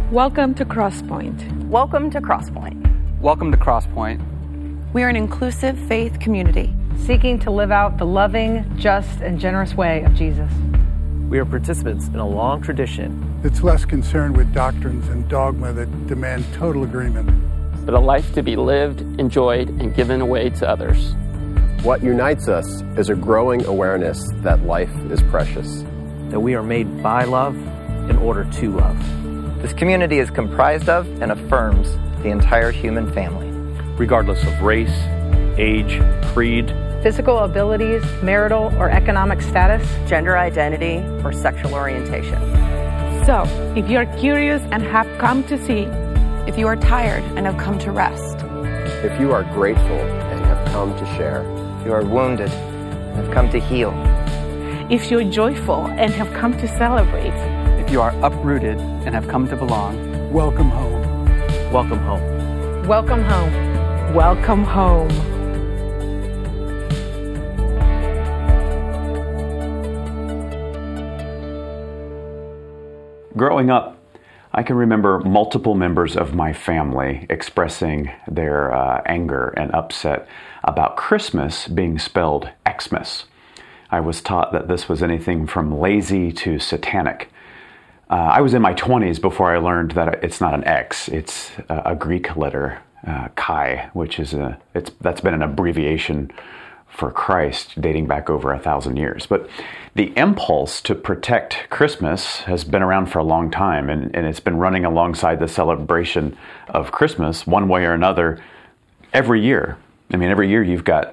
Welcome to Crosspoint. Welcome to Crosspoint. Welcome to Crosspoint. We are an inclusive faith community seeking to live out the loving, just, and generous way of Jesus. We are participants in a long tradition that's less concerned with doctrines and dogma that demand total agreement, but a life to be lived, enjoyed, and given away to others. What unites us is a growing awareness that life is precious, that we are made by love in order to love. This community is comprised of and affirms the entire human family, regardless of race, age, creed, physical abilities, marital or economic status, gender identity, or sexual orientation. So, if you're curious and have come to see, if you are tired and have come to rest, if you are grateful and have come to share, if you are wounded and have come to heal, if you're joyful and have come to celebrate, if you are uprooted and have come to belong, welcome home. Welcome home. Welcome home. Welcome home. Growing up, I can remember multiple members of my family expressing their anger and upset about Christmas being spelled Xmas. I was taught that this was anything from lazy to satanic. I was in my 20s before I learned that it's not an X, it's a Greek letter, Chi, which is that's been an abbreviation for Christ dating back over 1,000 years. But the impulse to protect Christmas has been around for a long time, and it's been running alongside the celebration of Christmas one way or another every year. I mean, every year you've got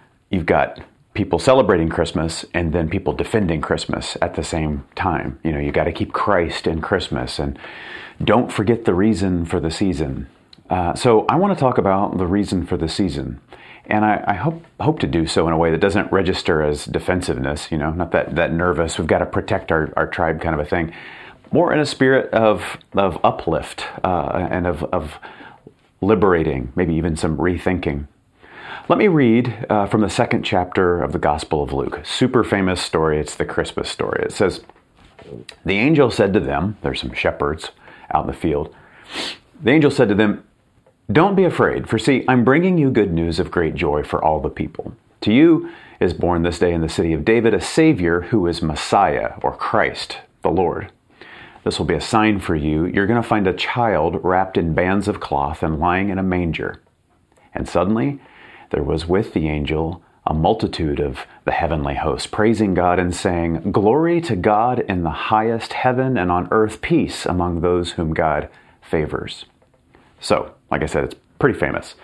people celebrating Christmas and then people defending Christmas at the same time. You know, you got to keep Christ in Christmas and don't forget the reason for the season. So I want to talk about the reason for the season. And I hope to do so in a way that doesn't register as defensiveness, you know, not that nervous, we've got to protect our tribe kind of a thing. More in a spirit of uplift and of liberating, maybe even some rethinking. Let me read from the second chapter of the Gospel of Luke. Super famous story. It's the Christmas story. It says, the angel said to them, there's some shepherds out in the field. The angel said to them, don't be afraid, for see, I'm bringing you good news of great joy for all the people. To you is born this day in the city of David a Savior who is Messiah, or Christ, the Lord. This will be a sign for you. You're going to find a child wrapped in bands of cloth and lying in a manger. And suddenly there was with the angel a multitude of the heavenly host, praising God and saying, glory to God in the highest heaven, and on earth peace among those whom God favors. So, like I said, it's pretty famous.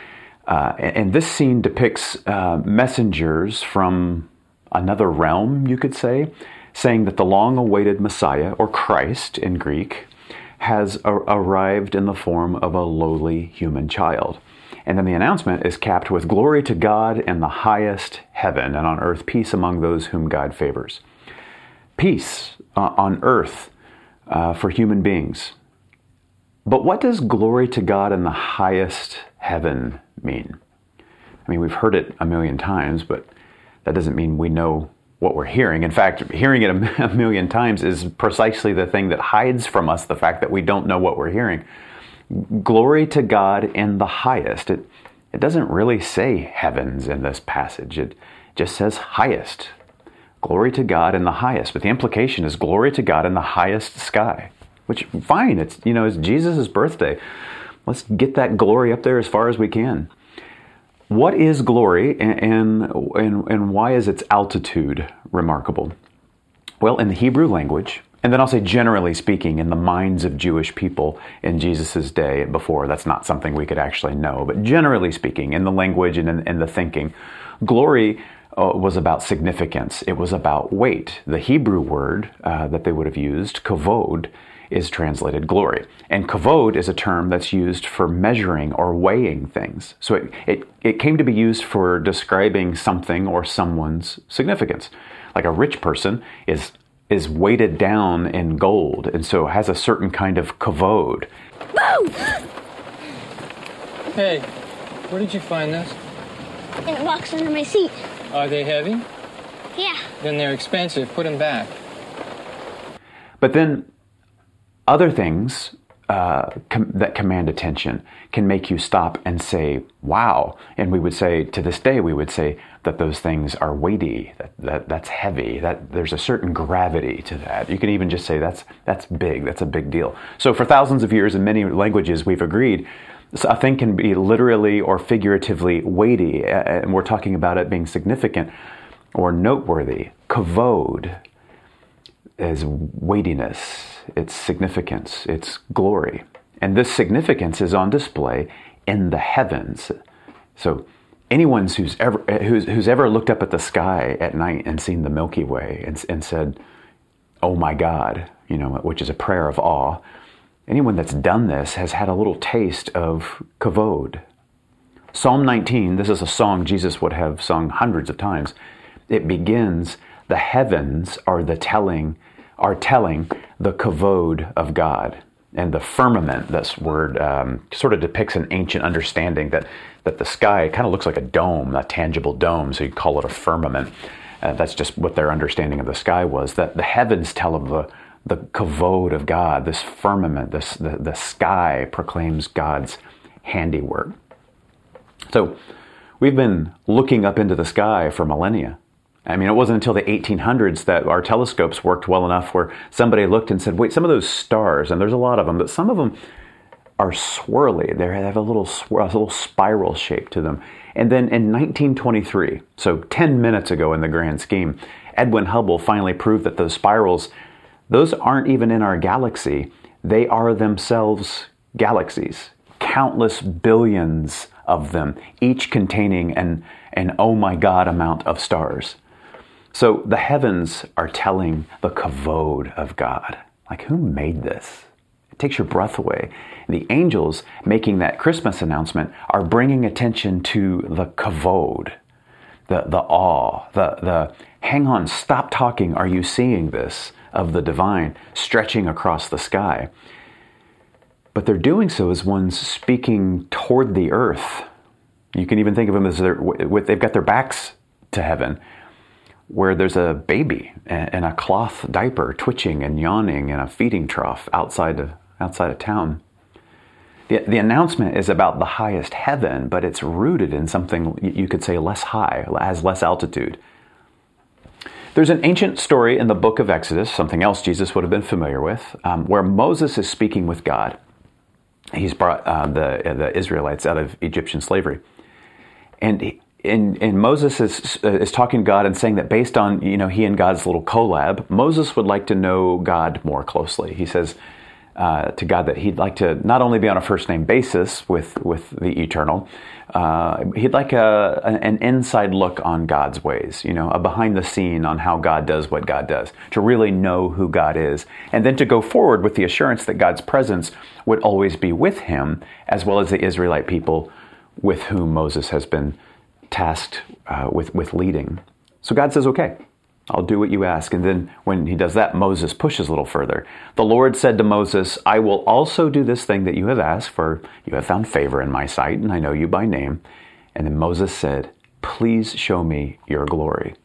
And this scene depicts messengers from another realm, you could say, saying that the long-awaited Messiah, or Christ in Greek, has arrived in the form of a lowly human child. And then the announcement is capped with glory to God in the highest heaven, and on earth peace among those whom God favors. Peace on earth for human beings. But what does glory to God in the highest heaven mean? I mean, we've heard it a million times, but that doesn't mean we know what we're hearing. In fact, hearing it a million times is precisely the thing that hides from us the fact that we don't know what we're hearing. Glory to God in the highest. It doesn't really say heavens in this passage. It just says highest. Glory to God in the highest. But the implication is glory to God in the highest sky. Which, fine, it's Jesus' birthday. Let's get that glory up there as far as we can. What is glory, and why is its altitude remarkable? Well, in the Hebrew language, and then I'll say generally speaking, in the minds of Jewish people in Jesus' day and before, that's not something we could actually know, but generally speaking, in the language and in the thinking, glory was about significance. It was about weight. The Hebrew word that they would have used, kavod, is translated glory. And kavod is a term that's used for measuring or weighing things. So it came to be used for describing something or someone's significance. Like a rich person is weighted down in gold, and so has a certain kind of kavod. Hey, where did you find this? In a box under my seat. Are they heavy? Yeah. Then they're expensive. Put them back. But then other things that command attention, can make you stop and say, wow. And we would say, to this day, we would say that those things are weighty, that's heavy, that there's a certain gravity to that. You can even just say that's big, that's a big deal. So for thousands of years in many languages, we've agreed a thing can be literally or figuratively weighty, and we're talking about it being significant or noteworthy. Kavod is weightiness, its significance, its glory. And this significance is on display in the heavens. So anyone who's ever looked up at the sky at night and seen the Milky Way and said, "Oh my God," which is a prayer of awe, anyone that's done this has had a little taste of kavod. Psalm 19, this is a song Jesus would have sung hundreds of times. It begins, "The heavens are telling the kavod of God." And the firmament, this word sort of depicts an ancient understanding that the sky kind of looks like a dome, a tangible dome, so you call it a firmament. That's just what their understanding of the sky was, that the heavens tell of the kavod of God, this firmament, the sky proclaims God's handiwork. So we've been looking up into the sky for millennia. I mean, it wasn't until the 1800s that our telescopes worked well enough where somebody looked and said, wait, some of those stars, and there's a lot of them, but some of them are swirly. They have a little spiral shape to them. And then in 1923, so 10 minutes ago in the grand scheme, Edwin Hubble finally proved that those spirals, those aren't even in our galaxy. They are themselves galaxies, countless billions of them, each containing an oh my God amount of stars. So the heavens are telling the kavod of God. Like, who made this? It takes your breath away. And the angels making that Christmas announcement are bringing attention to the kavod, the awe, the hang on, stop talking, are you seeing this, of the divine stretching across the sky. But they're doing so as ones speaking toward the earth. You can even think of them as they've got their backs to heaven, where there's a baby in a cloth diaper twitching and yawning in a feeding trough outside of town. The announcement is about the highest heaven, but it's rooted in something you could say less high, has less altitude. There's an ancient story in the book of Exodus, something else Jesus would have been familiar with, where Moses is speaking with God. He's brought the Israelites out of Egyptian slavery. And Moses is talking to God and saying that based on, he and God's little collab, Moses would like to know God more closely. He says to God that he'd like to not only be on a first name basis with the eternal, he'd like an inside look on God's ways, a behind the scene on how God does what God does, to really know who God is, and then to go forward with the assurance that God's presence would always be with him, as well as the Israelite people with whom Moses has been tasked with leading. So God says, okay, I'll do what you ask. And then when he does that, Moses pushes a little further. The Lord said to Moses, I will also do this thing that you have asked, for you have found favor in my sight, and I know you by name. And then Moses said, please show me your glory.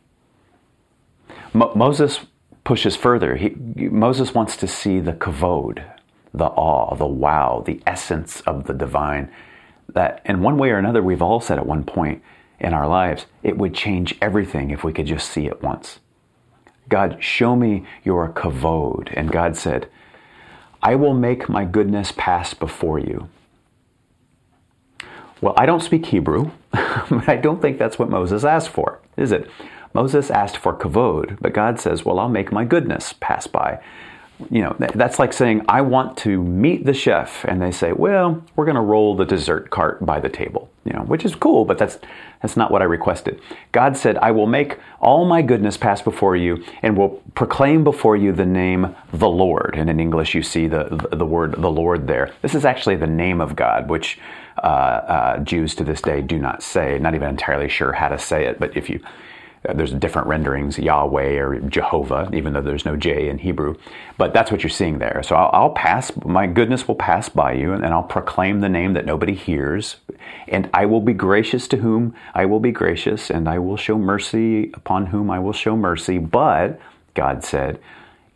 Moses pushes further. Moses wants to see the kavod, the awe, the wow, the essence of the divine. That in one way or another, we've all said at one point in our lives, it would change everything if we could just see it once. God, show me your kavod. And God said, I will make my goodness pass before you. Well, I don't speak Hebrew, but I don't think that's what Moses asked for, is it? Moses asked for kavod, but God says, well, I'll make my goodness pass by. That's like saying, I want to meet the chef, and they say, well, we're going to roll the dessert cart by the table, which is cool, but that's not what I requested. God said, I will make all my goodness pass before you, and will proclaim before you the name, the Lord. And in English, you see the word, the Lord there. This is actually the name of God, which Jews to this day do not say, not even entirely sure how to say it, but if you there's different renderings, Yahweh or Jehovah, even though there's no J in Hebrew. But that's what you're seeing there. So I'll pass, my goodness will pass by you, and I'll proclaim the name that nobody hears. And I will be gracious to whom I will be gracious, and I will show mercy upon whom I will show mercy. But, God said,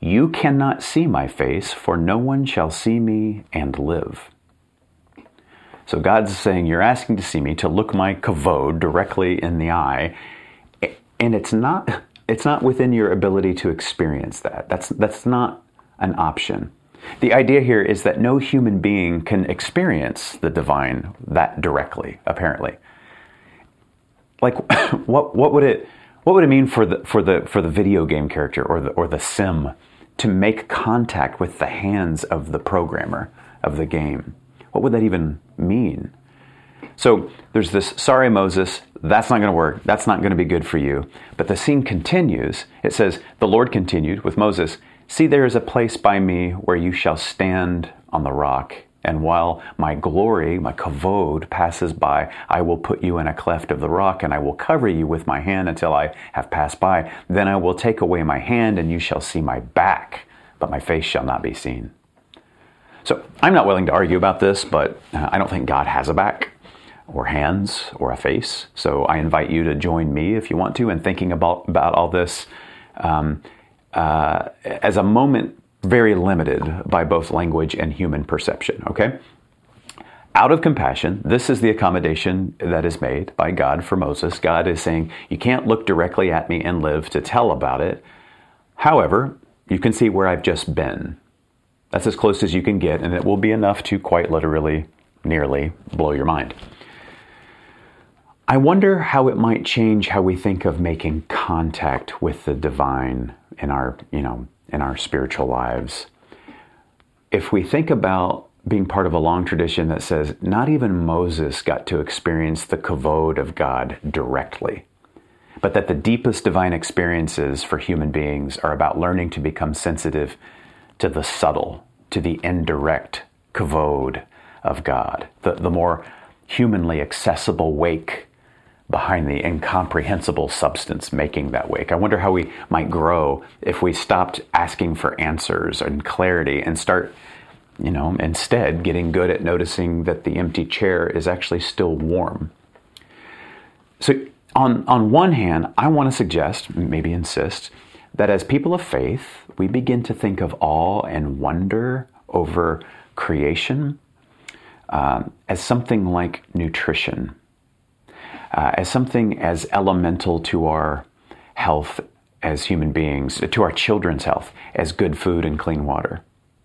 You cannot see my face, for no one shall see me and live. So God's saying, you're asking to see me, to look my kavod directly in the eye, and it's not within your ability to experience that. That's not an option. The idea here is that no human being can experience the divine that directly, apparently. Like, what would it mean for the video game character or the sim to make contact with the hands of the programmer of the game? What would that even mean? So there's this, sorry, Moses, that's not going to work. That's not going to be good for you. But the scene continues. It says, the Lord continued with Moses, see, there is a place by me where you shall stand on the rock. And while my glory, my kavod, passes by, I will put you in a cleft of the rock, and I will cover you with my hand until I have passed by. Then I will take away my hand, and you shall see my back, but my face shall not be seen. So I'm not willing to argue about this, but I don't think God has a back or hands or a face. So I invite you to join me if you want to in thinking about all this as a moment very limited by both language and human perception, okay? Out of compassion, this is the accommodation that is made by God for Moses. God is saying, you can't look directly at me and live to tell about it. However, you can see where I've just been. That's as close as you can get, and it will be enough to quite literally, nearly blow your mind. I wonder how it might change how we think of making contact with the divine in our spiritual lives. If we think about being part of a long tradition that says not even Moses got to experience the kavod of God directly, but that the deepest divine experiences for human beings are about learning to become sensitive to the subtle, to the indirect kavod of God, the more humanly accessible wake behind the incomprehensible substance making that wake. I wonder how we might grow if we stopped asking for answers and clarity and start, instead getting good at noticing that the empty chair is actually still warm. So on one hand, I want to suggest, maybe insist, that as people of faith, we begin to think of awe and wonder over creation as something like nutrition, as something as elemental to our health as human beings, to our children's health, as good food and clean water.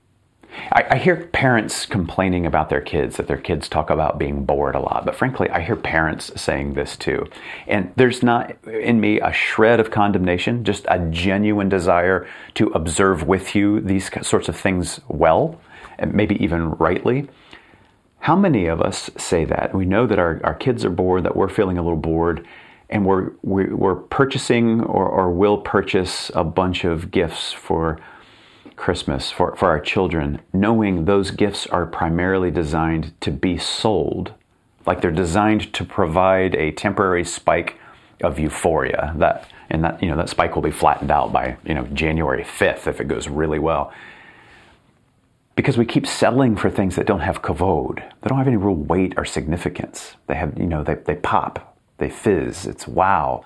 I hear parents complaining about their kids, that their kids talk about being bored a lot. But frankly, I hear parents saying this too. And there's not in me a shred of condemnation, just a genuine desire to observe with you these sorts of things well, and maybe even rightly. How many of us say that? We know that our kids are bored, that we're feeling a little bored, and we're purchasing or will purchase a bunch of gifts for Christmas for our children, knowing those gifts are primarily designed to be sold, like they're designed to provide a temporary spike of euphoria. That spike will be flattened out by January 5th if it goes really well. Because we keep settling for things that don't have kavod. They don't have any real weight or significance. They have, they pop, they fizz. It's wow.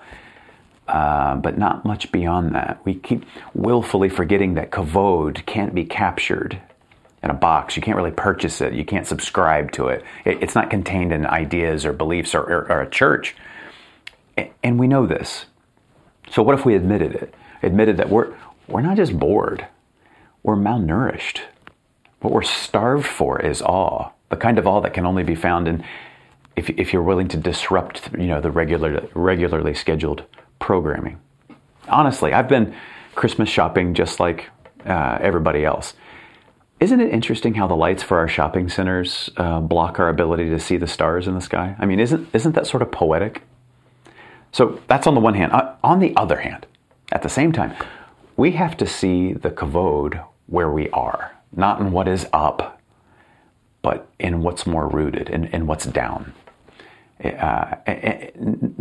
But not much beyond that. We keep willfully forgetting that kavod can't be captured in a box. You can't really purchase it. You can't subscribe to it. It's not contained in ideas or beliefs or a church. And we know this. So what if we admitted it? Admitted that we're not just bored. We're malnourished. What we're starved for is awe. The kind of awe that can only be found in if you're willing to disrupt the regularly scheduled programming. Honestly, I've been Christmas shopping just like everybody else. Isn't it interesting how the lights for our shopping centers block our ability to see the stars in the sky? I mean, isn't that sort of poetic? So that's on the one hand. On the other hand, at the same time, we have to see the kavod where we are, not in what is up, but in what's more rooted, in what's down. It's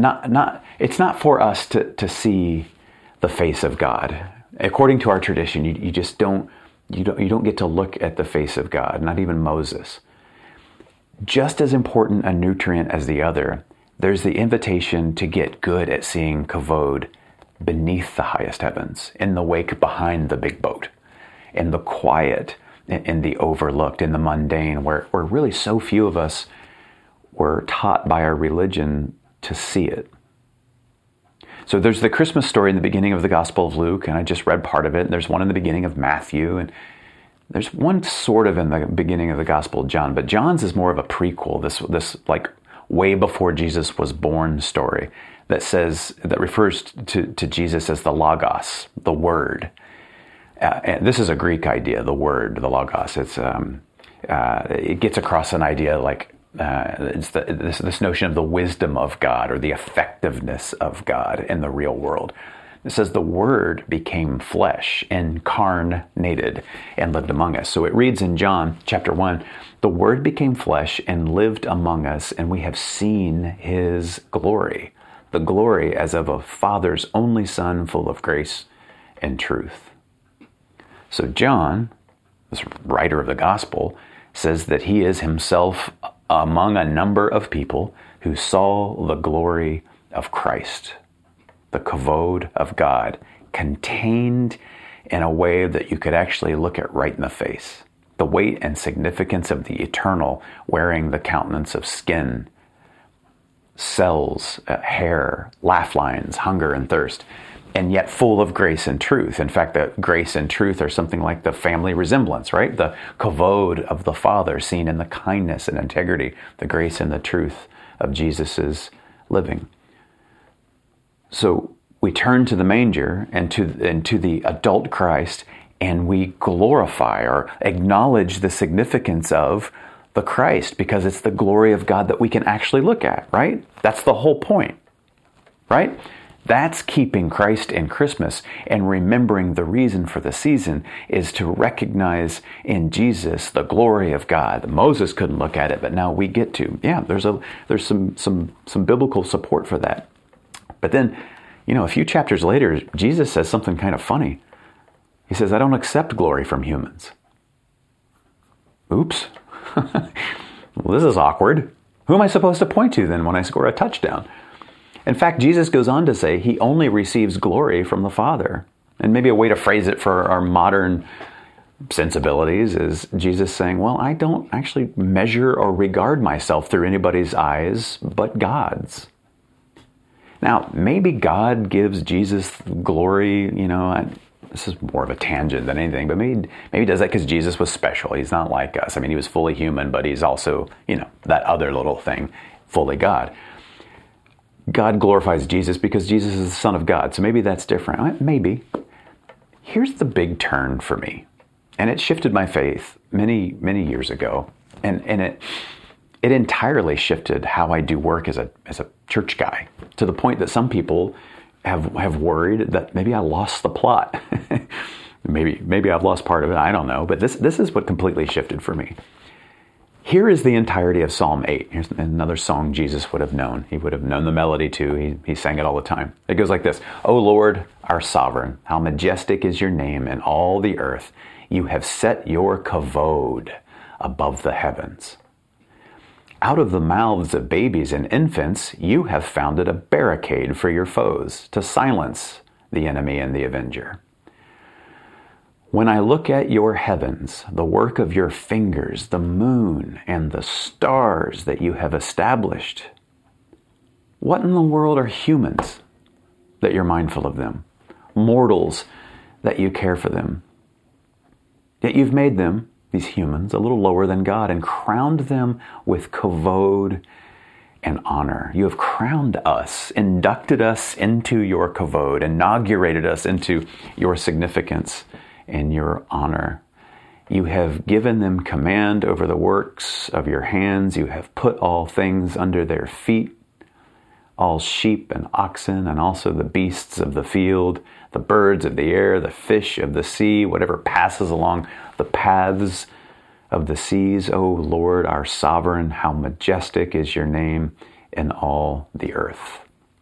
not for us to see the face of God. According to our tradition, you just don't get to look at the face of God, not even Moses. Just as important a nutrient as the other, there's the invitation to get good at seeing kavod beneath the highest heavens, in the wake behind the big boat, in the quiet, in the overlooked, in the mundane, where really so few of us were taught by our religion to see it. So there's the Christmas story in the beginning of the Gospel of Luke, and I just read part of it. There's one in the beginning of Matthew, and there's one sort of in the beginning of the Gospel of John, but John's is more of a prequel, this like way before Jesus was born story that refers to Jesus as the Logos, the Word. And this is a Greek idea, the Word, the Logos. It's it gets across an idea like it's this notion of the wisdom of God or the effectiveness of God in the real world. It says the Word became flesh, incarnated, and lived among us. So it reads in John chapter 1, the Word became flesh and lived among us, and we have seen His glory, the glory as of a Father's only Son, full of grace and truth. So John, this writer of the Gospel, says that he is himself among a number of people who saw the glory of Christ, the kavod of God, contained in a way that you could actually look at right in the face. The weight and significance of the eternal wearing the countenance of skin, cells, hair, laugh lines, hunger and thirst, and yet full of grace and truth. In fact, the grace and truth are something like the family resemblance, right? The kavod of the Father seen in the kindness and integrity, the grace and the truth of Jesus's living. So we turn to the manger and to the adult Christ, and we glorify or acknowledge the significance of the Christ because it's the glory of God that we can actually look at, right? That's the whole point, right? That's keeping Christ in Christmas and remembering the reason for the season is to recognize in Jesus the glory of God. Moses couldn't look at it, but now we get to. Yeah, there's some biblical support for that. But then, a few chapters later, Jesus says something kind of funny. He says, I don't accept glory from humans. Oops. Well, this is awkward. Who am I supposed to point to then when I score a touchdown? In fact, Jesus goes on to say he only receives glory from the Father. And maybe a way to phrase it for our modern sensibilities is Jesus saying, well, I don't actually measure or regard myself through anybody's eyes but God's. Now, maybe God gives Jesus glory, this is more of a tangent than anything, but maybe he does that because Jesus was special. He's not like us. I mean, he was fully human, but he's also, that other little thing, fully God. God glorifies Jesus because Jesus is the Son of God. So maybe that's different. Maybe. Here's the big turn for me. And it shifted my faith many, many years ago. And it entirely shifted how I do work as a church guy, to the point that some people have worried that maybe I lost the plot. maybe I've lost part of it. I don't know. But this is what completely shifted for me. Here is the entirety of Psalm 8. Here's another song Jesus would have known. He would have known the melody too. He sang it all the time. It goes like this. O Lord, our sovereign, how majestic is your name in all the earth. You have set your kavod above the heavens. Out of the mouths of babies and infants, you have founded a barricade for your foes to silence the enemy and the avenger. When I look at your heavens, the work of your fingers, the moon and the stars that you have established, what in the world are humans that you're mindful of them? Mortals that you care for them. Yet you've made them, these humans, a little lower than God and crowned them with kavod and honor. You have crowned us, inducted us into your kavod, inaugurated us into your significance and your honor. You have given them command over the works of your hands. You have put all things under their feet, all sheep and oxen, and also the beasts of the field, the birds of the air, the fish of the sea, whatever passes along the paths of the seas. O Lord, our sovereign, how majestic is your name in all the earth.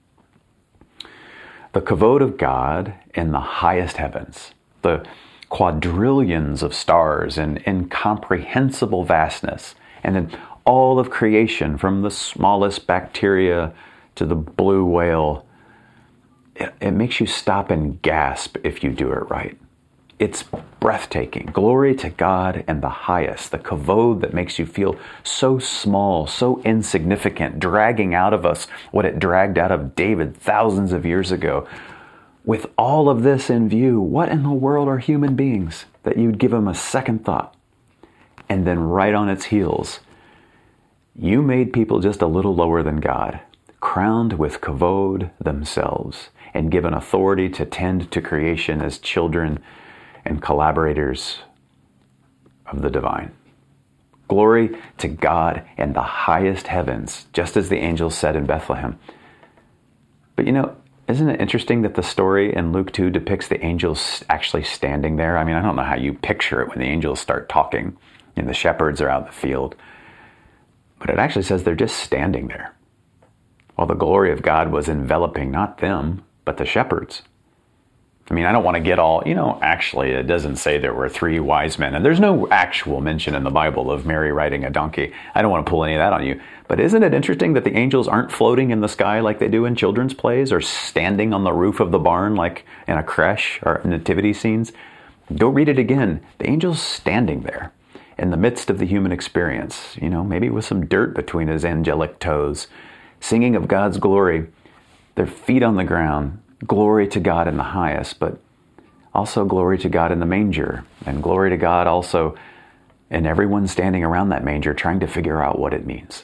The kavod of God in the highest heavens, the quadrillions of stars and incomprehensible vastness, and then all of creation from the smallest bacteria to the blue whale. It makes you stop and gasp if you do it right. It's breathtaking. Glory to God in the highest. The kavod that makes you feel so small, so insignificant, dragging out of us what it dragged out of David thousands of years ago. With all of this in view, what in the world are human beings that you'd give them a second thought? And then right on its heels, you made people just a little lower than God, crowned with kavod themselves, and given authority to tend to creation as children and collaborators of the divine. Glory to God in the highest heavens, just as the angels said in Bethlehem. But isn't it interesting that the story in Luke 2 depicts the angels actually standing there? I mean, I don't know how you picture it when the angels start talking and the shepherds are out in the field. But it actually says they're just standing there, while the glory of God was enveloping not them, but the shepherds. I mean, I don't want to get all, actually it doesn't say there were 3 wise men, and there's no actual mention in the Bible of Mary riding a donkey. I don't want to pull any of that on you. But isn't it interesting that the angels aren't floating in the sky like they do in children's plays, or standing on the roof of the barn like in a creche or nativity scenes? Go read it again. The angels standing there in the midst of the human experience, maybe with some dirt between his angelic toes, singing of God's glory, their feet on the ground, glory to God in the highest, but also glory to God in the manger, and glory to God also in everyone standing around that manger trying to figure out what it means.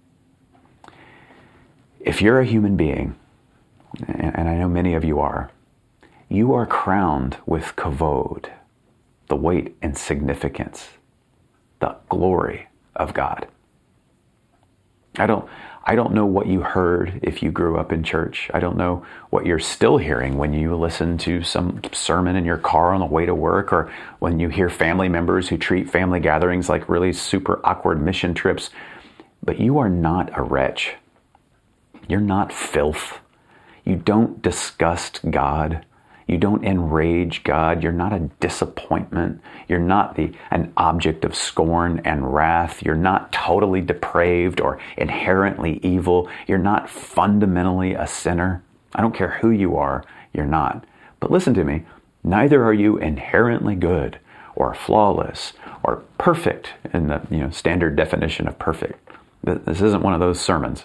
If you're a human being, and I know many of you are crowned with kavod, the weight and significance, the glory of God. I don't know what you heard if you grew up in church. I don't know what you're still hearing when you listen to some sermon in your car on the way to work, or when you hear family members who treat family gatherings like really super awkward mission trips. But you are not a wretch. You're not filth. You don't disgust God. You don't enrage God. You're not a disappointment. You're not an object of scorn and wrath. You're not totally depraved or inherently evil. You're not fundamentally a sinner. I don't care who you are, you're not. But listen to me, neither are you inherently good or flawless or perfect in the standard definition of perfect. This isn't one of those sermons.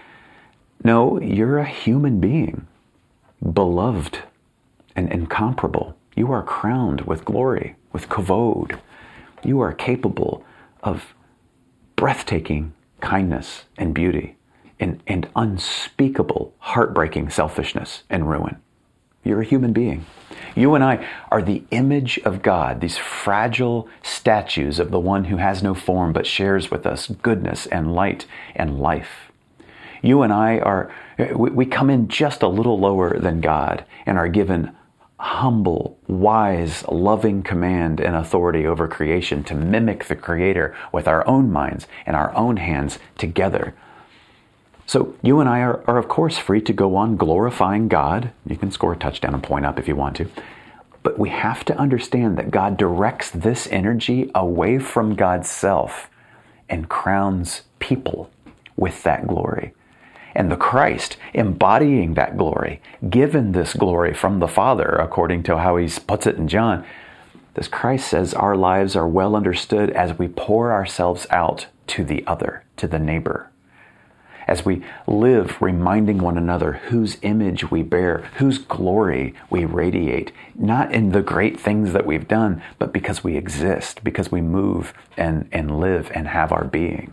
No, you're a human being, beloved and incomparable. You are crowned with glory, with kavod. You are capable of breathtaking kindness and beauty and unspeakable, heartbreaking selfishness and ruin. You're a human being. You and I are the image of God, these fragile statues of the one who has no form but shares with us goodness and light and life. You and I we come in just a little lower than God and are given humble, wise, loving command and authority over creation to mimic the Creator with our own minds and our own hands together. So you and I are of course free to go on glorifying God. You can score a touchdown and point up if you want to. But we have to understand that God directs this energy away from God's self and crowns people with that glory. And the Christ, embodying that glory, given this glory from the Father, according to how he puts it in John, this Christ says our lives are well understood as we pour ourselves out to the other, to the neighbor. As we live reminding one another whose image we bear, whose glory we radiate, not in the great things that we've done, but because we exist, because we move and live and have our being.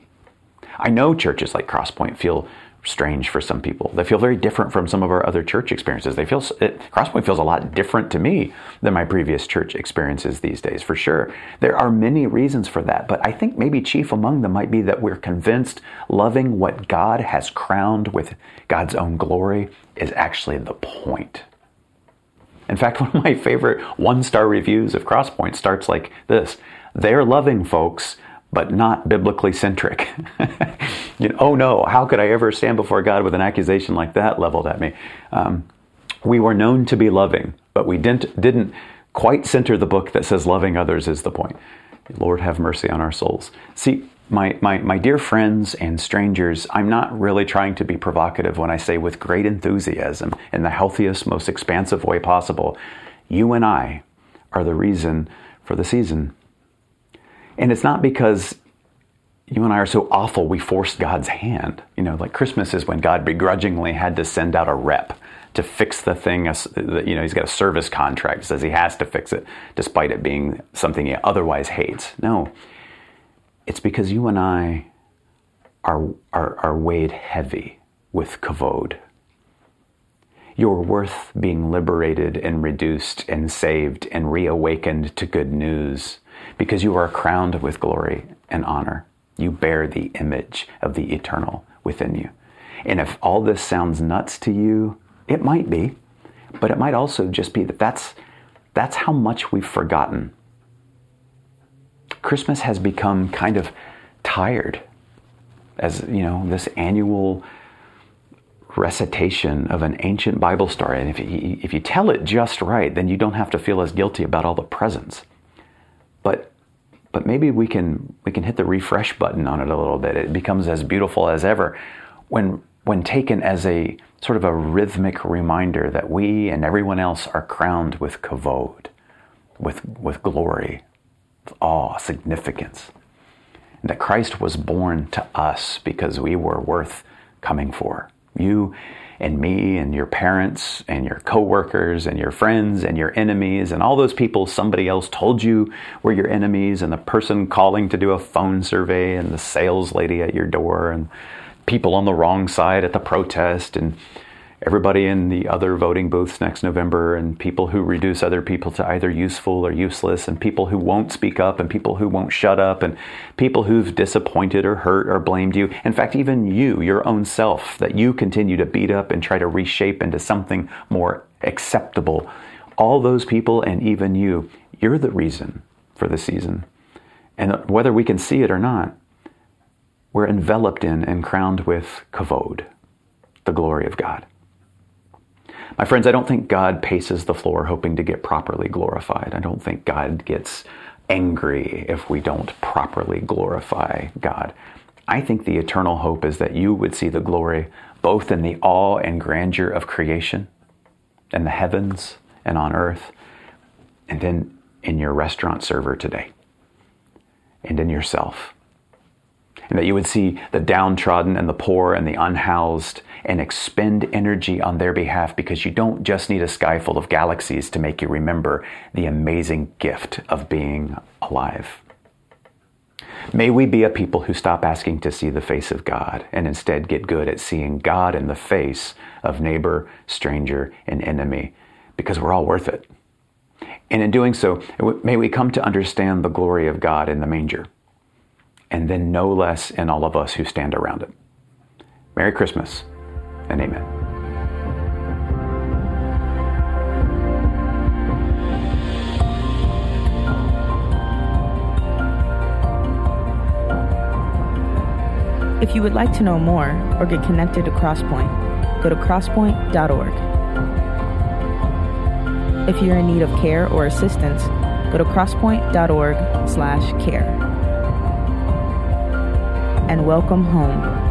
I know churches like Crosspoint feel strange for some people. They feel very different from some of our other church experiences. Crosspoint feels a lot different to me than my previous church experiences these days, for sure. There are many reasons for that, but I think maybe chief among them might be that we're convinced loving what God has crowned with God's own glory is actually the point. In fact, one of my favorite 1-star reviews of Crosspoint starts like this: "They're loving, folks, but not biblically centric." Oh no, how could I ever stand before God with an accusation like that leveled at me? We were known to be loving, but we didn't quite center the book that says loving others is the point. Lord, have mercy on our souls. See, my dear friends and strangers, I'm not really trying to be provocative when I say with great enthusiasm, in the healthiest, most expansive way possible, you and I are the reason for the season. And it's not because you and I are so awful we forced God's hand. Like Christmas is when God begrudgingly had to send out a rep to fix the thing. He's got a service contract, says he has to fix it, despite it being something he otherwise hates. No, it's because you and I are weighed heavy with kavod. You're worth being liberated and reduced and saved and reawakened to good news because you are crowned with glory and honor. You bear the image of the eternal within you. And if all this sounds nuts to you, it might be, but it might also just be that's how much we've forgotten. Christmas has become kind of tired as, this annual recitation of an ancient Bible story. And if you tell it just right, then you don't have to feel as guilty about all the presents. But maybe we can hit the refresh button on it a little bit. It becomes as beautiful as ever when taken as a sort of a rhythmic reminder that we and everyone else are crowned with kavod, with glory, with awe, significance. And that Christ was born to us because we were worth coming for. You and me and your parents and your coworkers and your friends and your enemies and all those people somebody else told you were your enemies, and the person calling to do a phone survey and the sales lady at your door and people on the wrong side at the protest and everybody in the other voting booths next November and people who reduce other people to either useful or useless and people who won't speak up and people who won't shut up and people who've disappointed or hurt or blamed you. In fact, even you, your own self, that you continue to beat up and try to reshape into something more acceptable. All those people and even you're the reason for the season. And whether we can see it or not, we're enveloped in and crowned with kavod, the glory of God. My friends, I don't think God paces the floor hoping to get properly glorified. I don't think God gets angry if we don't properly glorify God. I think the eternal hope is that you would see the glory both in the awe and grandeur of creation, in the heavens and on earth, and then in your restaurant server today, and in yourself. And that you would see the downtrodden and the poor and the unhoused and expend energy on their behalf, because you don't just need a sky full of galaxies to make you remember the amazing gift of being alive. May we be a people who stop asking to see the face of God and instead get good at seeing God in the face of neighbor, stranger, and enemy, because we're all worth it. And in doing so, may we come to understand the glory of God in the manger, and then no less in all of us who stand around it. Merry Christmas and amen. If you would like to know more or get connected to Crosspoint, go to crosspoint.org. If you're in need of care or assistance, go to crosspoint.org/care. And welcome home.